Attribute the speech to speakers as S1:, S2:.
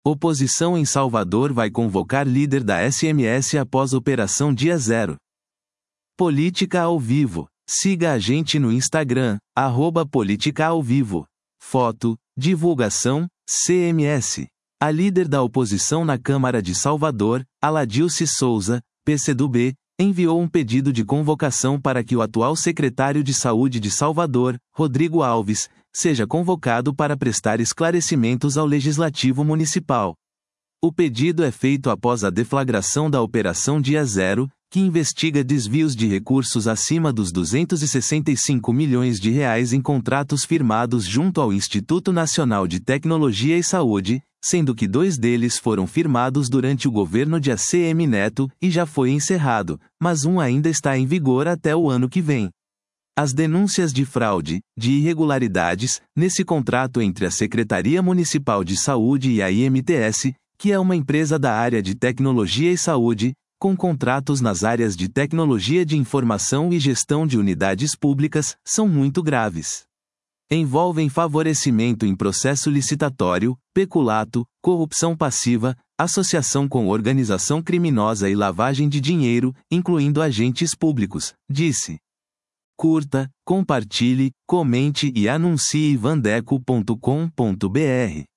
S1: Oposição em Salvador vai convocar líder da SMS após Operação Dia Zero. Política ao vivo. Siga a gente no Instagram, @política-ao-vivo. Foto, divulgação, CMS. A líder da oposição na Câmara de Salvador, Aladilce Souza, PCdoB, enviou um pedido de convocação para que o atual secretário de Saúde de Salvador, Rodrigo Alves, seja convocado para prestar esclarecimentos ao Legislativo Municipal. O pedido é feito após a deflagração da Operação Dia Zero, que investiga desvios de recursos acima dos R$ 265 milhões em contratos firmados junto ao Instituto Nacional de Tecnologia e Saúde, sendo que 2 deles foram firmados durante o governo de ACM Neto e já foi encerrado, mas um ainda está em vigor até o ano que vem. As denúncias de fraude, de irregularidades, nesse contrato entre a Secretaria Municipal de Saúde e a IMTS, que é uma empresa da área de tecnologia e saúde, com contratos nas áreas de tecnologia de informação e gestão de unidades públicas, são muito graves. Envolvem favorecimento em processo licitatório, peculato, corrupção passiva, associação com organização criminosa e lavagem de dinheiro, incluindo agentes públicos, disse. Curta, compartilhe, comente e anuncie vandeco.com.br.